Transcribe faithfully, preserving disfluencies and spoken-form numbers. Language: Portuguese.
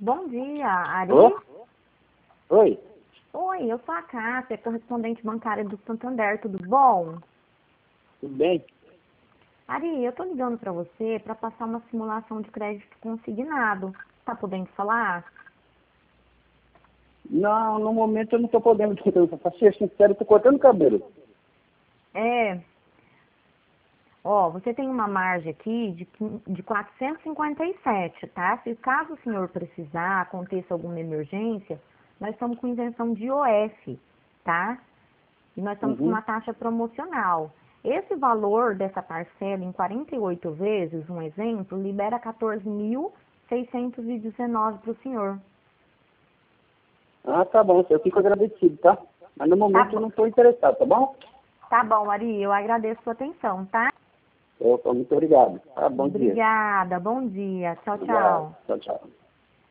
Bom dia, Ari. Ô? Oi, Oi, eu sou a Cássia, correspondente bancária do Santander, tudo bom? tudo bem? Ari, eu tô ligando para você para passar uma simulação de crédito consignado. Tá podendo falar? Não, no momento eu não estou podendo, para ser sincero, estou cortando cabelo. É. Ó, você tem uma margem aqui de, quin- de quatrocentos e cinquenta e sete, tá? Se caso o senhor precisar, aconteça alguma emergência, nós estamos com isenção de I O F, tá? E nós estamos com Uhum. uma taxa promocional. Esse valor dessa parcela em quarenta e oito vezes, um exemplo, libera quatorze mil seiscentos e dezenove para o senhor. Ah, tá bom, eu fico agradecido, tá? Mas no Tá momento eu bom, não estou interessado, tá bom? tá bom, Ari, eu agradeço a sua atenção, tá? Eu, muito obrigado. Tá, bom dia. Obrigada, bom dia, tchau, Obrigado. tchau. Tchau, tchau.